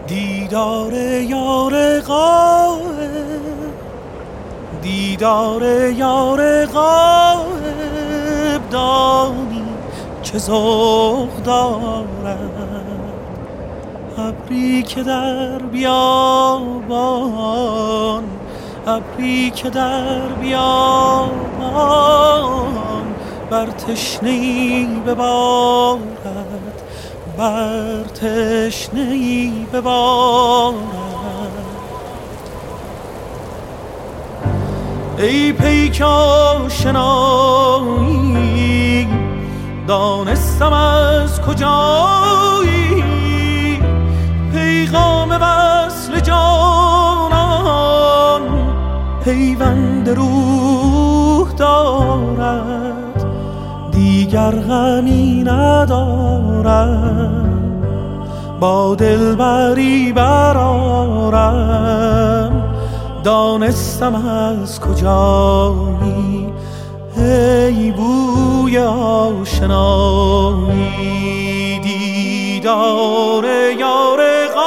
دیدار یار غایب، دیدار یار غایب، دانی چه ذوق دارد. ابری که در بیابان، ابری که در بیابان، بر تشنه‌ای ببارد، بر تشنه‌ای ببارد. ای پیک آشنایی، دانستم از کجایی، پیغام وصل جانان پیوند روح دارد. دیگر غمی ندارم، با دلبری برآرم، دانستم از کجایی. ای بوی آشنایی، دیدار یار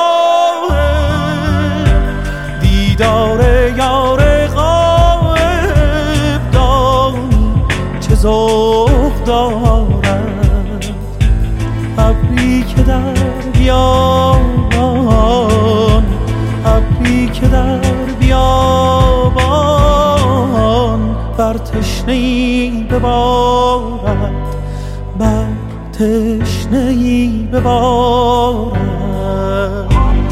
غایب، دیدار یار غایب، دانی چه ذوق دارد. ابری که در بیابان، ابری که در بیابان، بر تشنه‌ای ببارد، بر تشنه‌ای ببارد.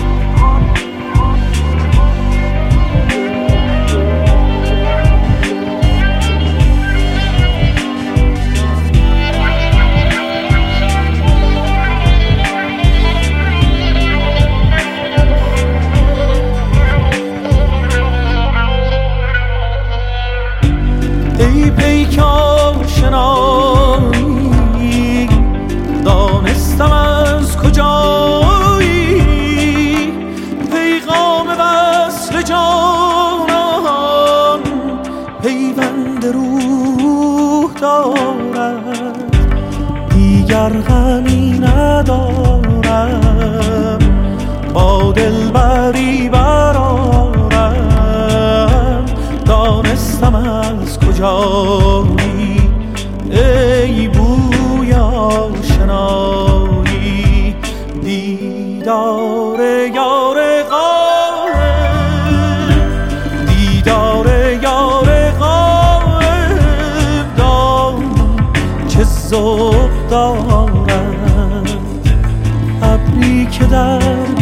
ای پیک آشنایی، دانستم از کجایی، پیغام وصل جانان پیوند روح دارد. دیگر غمی ندارم، با دلبری برآرم، دانستم از کجایی. ای بوی آشنایی، دیدار یار غایب، دیدار یار غایب، دانی چه ذوق دارد. ابری که در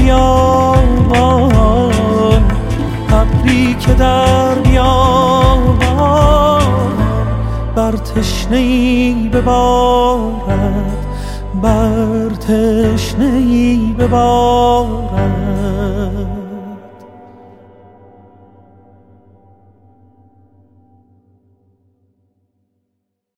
بیابان، ابری که در بیابان، بر تشنه‌ای ببارد، بر تشنه‌ای ببارد.